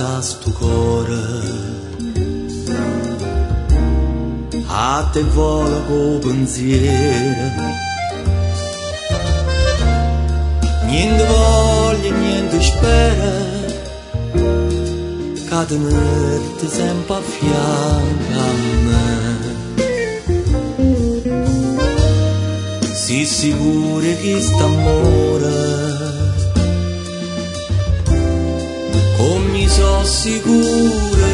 sta sto cuore, a te vola con pensiero, niente voglia, niente spera, che tenerti sempre a fianco a me. Sii sicuro che st'amore come so sicuro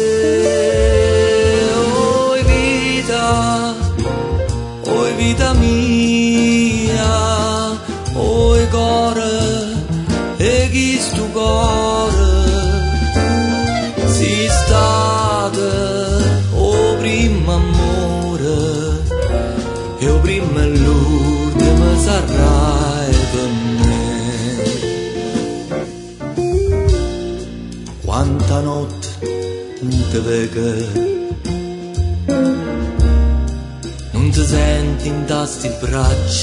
te, oi vita mia, oi cuore, e chi sto cuore, si state, o primo amore, e o primo l'ultimo sarai per me. Quanta notte non ti vedo, non ti senti in tasti braccia,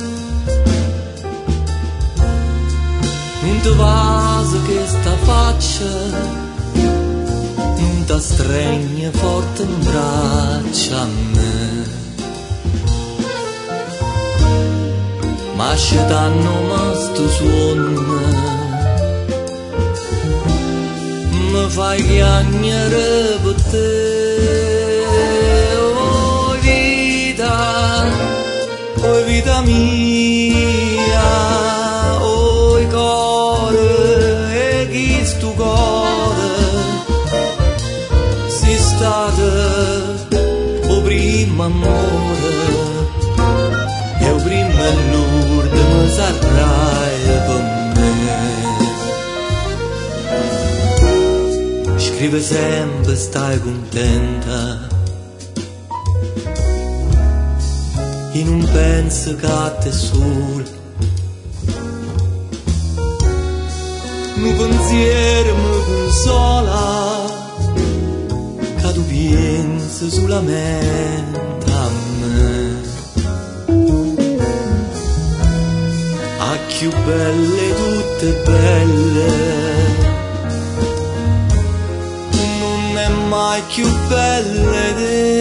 non ti vasa che sta faccia, non ti stringe forte in braccia a me. Ma se t'hanno messo suono, mi fai piangere per te, oi vita mia, oi cuore, e chi sto cuore, si state, o primo amore, e o primo e l'ultimo sarai per me. Scrive sempre stai contenta, e non penso che a te sol, un pensiero mi consola, che tu pensi solamente a me. A più belle, tutte belle, non è mai più belle te.